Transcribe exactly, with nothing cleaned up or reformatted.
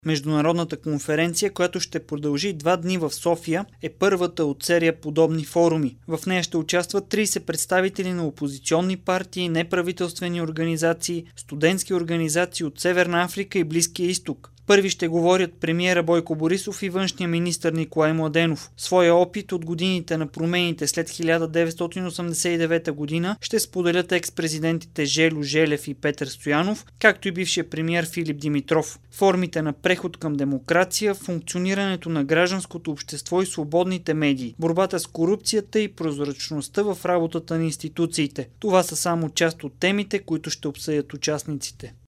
Международната конференция, която ще продължи два дни в София, е първата от серия подобни форуми. В нея ще участват трийсет представители на опозиционни партии, неправителствени организации, студентски организации от Северна Африка и Близкия изток. Първи ще говорят премиера Бойко Борисов и външния министър Николай Младенов. Своя опит от годините на промените след хиляда деветстотин осемдесет и девета година ще споделят екс-президентите Желю Желев и Петър Стоянов, както и бившия премиер Филип Димитров. Формите на преход към демокрация, функционирането на гражданското общество и свободните медии, борбата с корупцията и прозрачността в работата на институциите. Това са само част от темите, които ще обсъдят участниците.